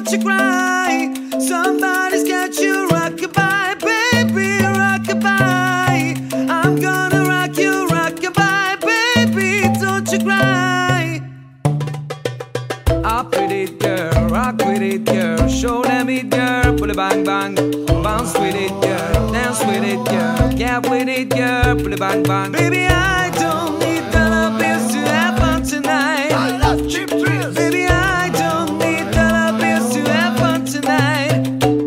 don't you cry. Somebody's got you rockabye, baby, rockabye. I'm gonna rock you rockabye, baby, don't you cry. Up with it, girl, rock with it, girl. Show them it, girl, pull it bang bang. Bounce with it, girl, dance with it, girl. Get with it, girl, pull it bang bang. Baby, I don't need dollar bills to have fun tonight. I love cheap thrills. Baby, I don't need dollar bills to have fun tonight.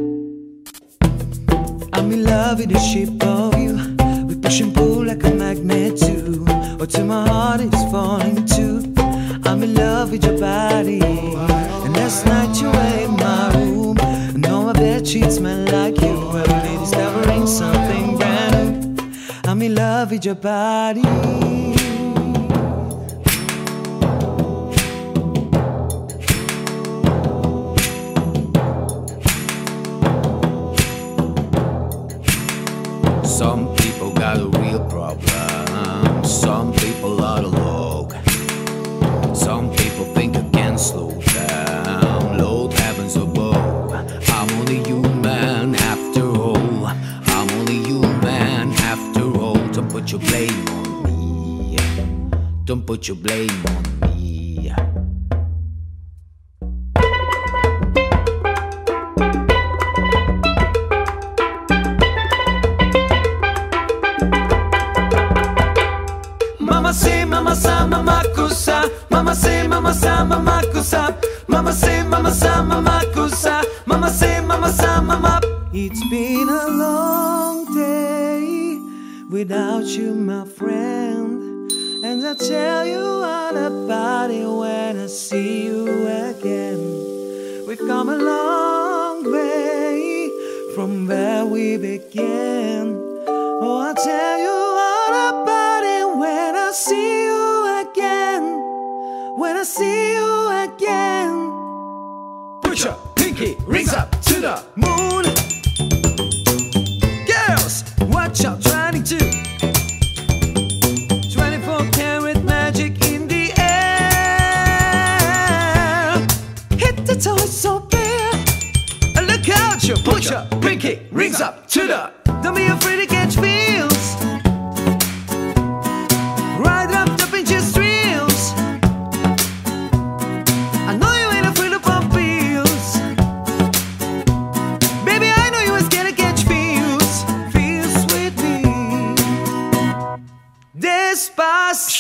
I'm in love with the shape of you. We push and pull like a magnet too. Or till my heart is falling too. I'm in love with your body. And last night you were in my room. And all my bedsheets smell like you. Every day discovering something brand new. I'm in love with your body. Some people got a real problem. Some people are low. Some people think I can slow down. Lord heavens above, I'm only human after all. I'm only human after all. Don't put your blame on me. Don't put your blame on me. Mama say, mama sa, mama kusa. Mama say, mama sa, mama kusa. Mama say, mama sa, mama kusa. Mama say, mama sa, mama. It's been a long day without you, my friend. And I'll tell you all about it when I see you again. We've come a long way from where we began. Oh, I'll tell you all about it when I see you again. When I see you again. Put your pinky rings up to the moon. Girls, watch out, trying to 24 karat magic in the air. Hit the toes so bare. Look out, you put your pinky rings up to the. Don't be afraid to catch feels. Right up the pinches thrills. I know you ain't afraid of pump wheels. Baby, I know you ain't scared to catch feels. Feels with me. Despacito.